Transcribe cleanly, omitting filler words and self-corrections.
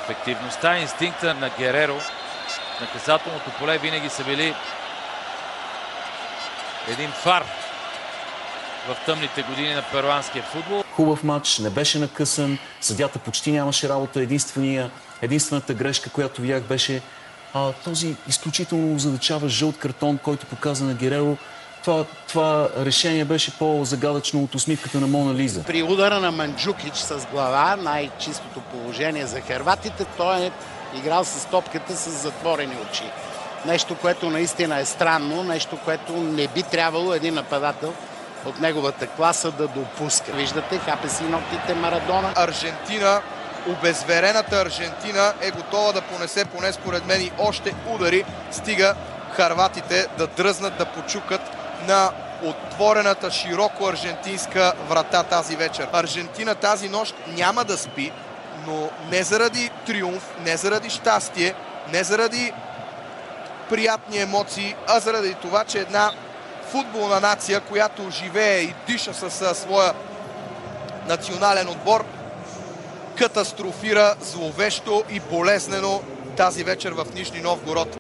Ефективността и инстинкта на Гереро в наказателното поле винаги са били един фар в тъмните години на перуанския футбол. Хубав матч, не беше накъсан, съдята почти нямаше работа. Единствената грешка, която видях, беше този изключително озадачава жълт картон, който показа на Гереро. Това решение беше по-загадъчно от усмивката на Мона Лиза. При удара на Манджукич с глава, най-чистото положение за хърватите, той е играл с топката с затворени очи. Нещо, което наистина е странно, нещо, което не би трябвало един нападател от неговата класа да допуска. Виждате, хапе си ногтите Марадона. Аржентина, обезверената Аржентина е готова да понесе, поне според мен, и още удари. Стига хърватите да дръзнат, да почукат на отворената широко аржентинска врата тази вечер. Аржентина тази нощ няма да спи, но не заради триумф, не заради щастие, не заради приятни емоции, а заради това, че една футболна нация, която живее и диша със своя национален отбор, катастрофира зловещо и болезнено тази вечер в Нижни Новгород.